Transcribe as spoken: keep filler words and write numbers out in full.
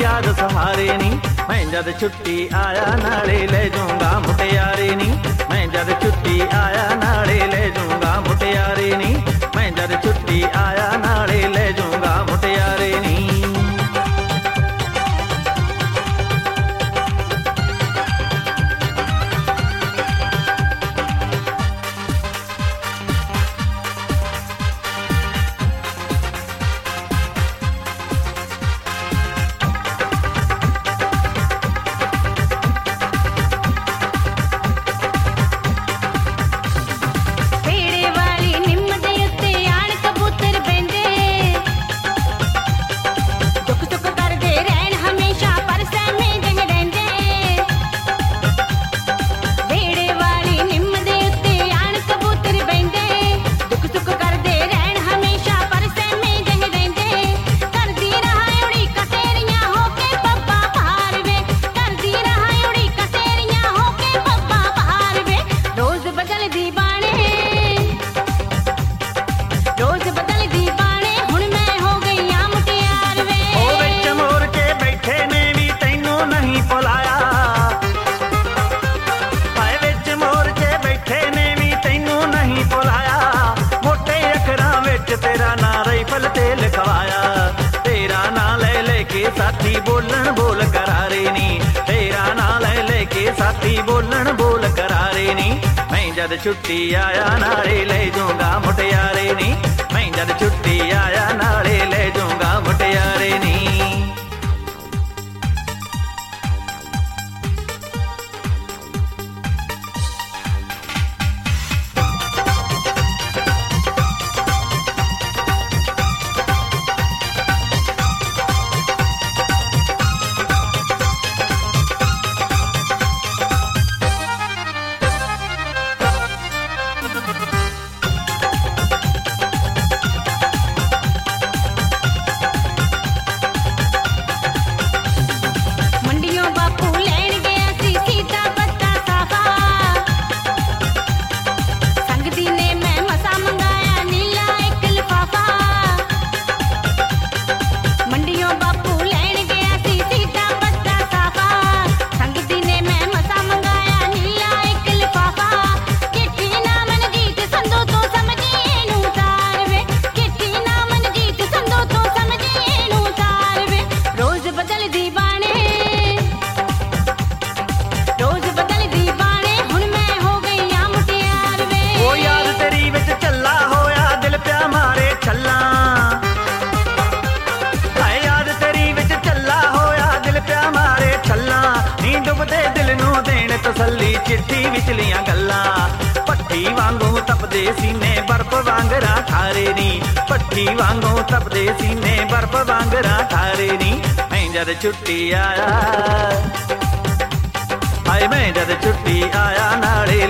याद सहारे नी। मैं जद छुट्टी आया नाले ले जाऊंगा मुटियारे नी। मैं जद छुट्टी आया नाले ले जाऊंगा मुटियारे नी। मैं जद छुट्टी आया नाले ले जाऊंगा मुटियारे नी। तेरा ना राइफल ते लिखवाया, तेरा ना ले लेके साथी बोलन बोल करारे नी। तेरा ना ले लेके साथी बोलन बोल करारे नी। मैं जद छुट्टी आया नाले ले जाऊंगा मुटियारे नी। मैं जद छुट्टी आया नाले ले जाऊंगा मुटियारे नी। तसल्ली चिट्ठी विचलियां गल्लां, भट्ठी वांगू तपदे सीने बर्फ वांगरा ठारे नी। भट्ठी वांगू तपदे सीने बर्फ वांगरा ठारे नी। मैं जद छुट्टी आया, हाय मैं जद छुट्टी आया नाले